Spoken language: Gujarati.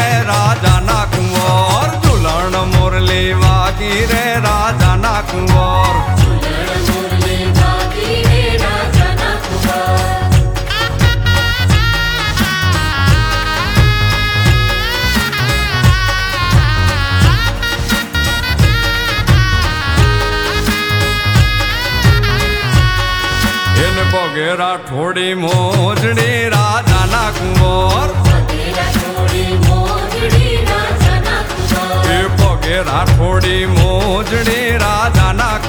રે રાજાના કુંવર ઝુલણ મોરલી વાગી રે રાજાના કુંવર એને પગે રાઠોડી મોજડી રાજાના કુંવર એ પગે રાઠોડી મોજડી રાજાના